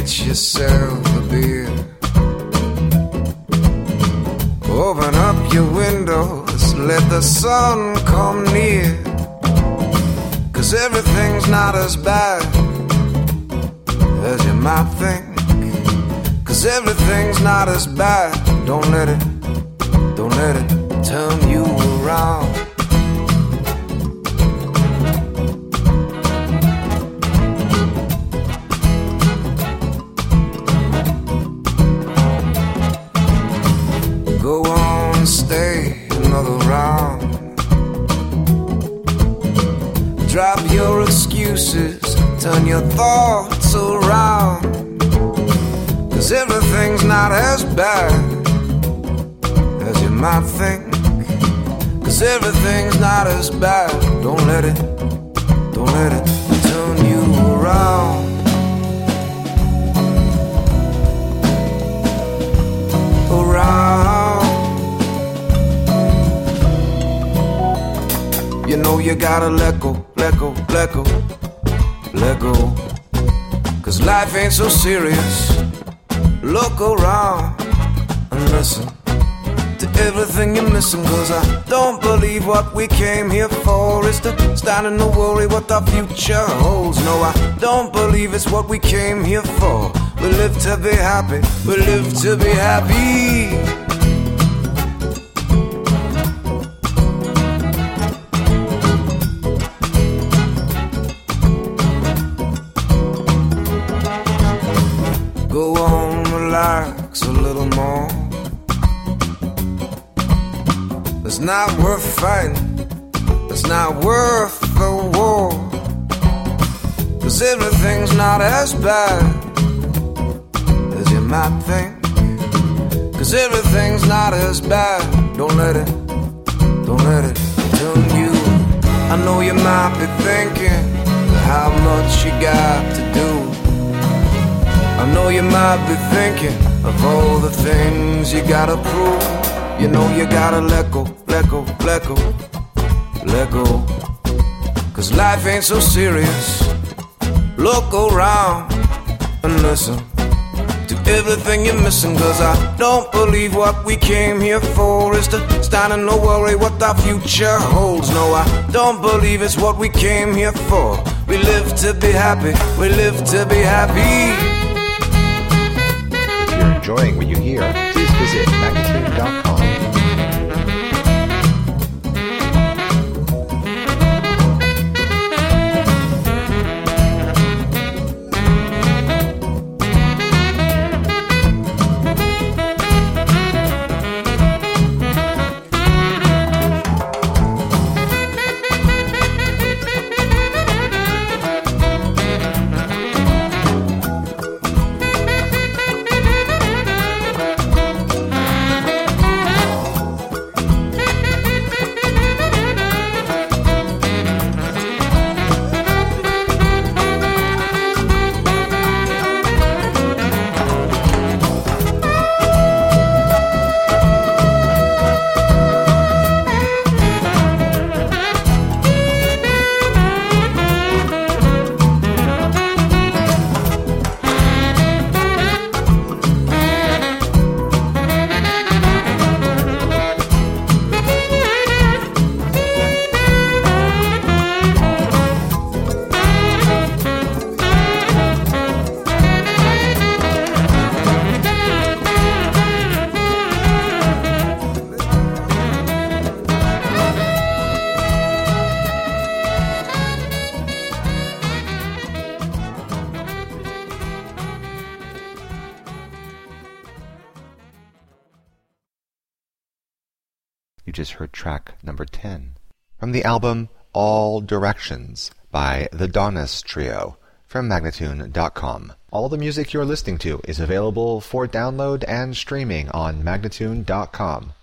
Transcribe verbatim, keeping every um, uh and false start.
get yourself a beer. Open up your windows, let the sun come near. 'Cause everything's not as bad as you might think. 'Cause everything's not as bad. Don't let it, don't let it turn you around. Go on, stay another round. Drop your excuses, turn your thoughts around. 'Cause everything's not as bad as you might think. 'Cause everything's not as bad. Don't let it, don't let it turn you around. Around. You know you gotta let go, let go, let go, let go. 'Cause life ain't so serious. Look around and listen to everything you're missing. 'Cause I don't believe what we came here for is to stand and to worry what the future holds. No, I don't believe it's what we came here for. We live to be happy, we live to be happy. Go on, relax a little more. It's not worth fighting, it's not worth the war. 'Cause everything's not as bad as you might think. 'Cause everything's not as bad. Don't let it, don't let it turn you. I know you might be thinking how much you got to do. I know you might be thinking of all the things you gotta prove. You know you gotta let go, let go, let go, let go. 'Cause life ain't so serious. Look around and listen to everything you're missing. 'Cause I don't believe what we came here for is to stand and no worry what the future holds. No, I don't believe it's what we came here for. We live to be happy, we live to be happy. If you're enjoying what you hear, please visit magnitude dot com. You just heard track number ten from the album All Directions by the Donis Trio from magnatune dot com. All the music you're listening to is available for download and streaming on magnatune dot com.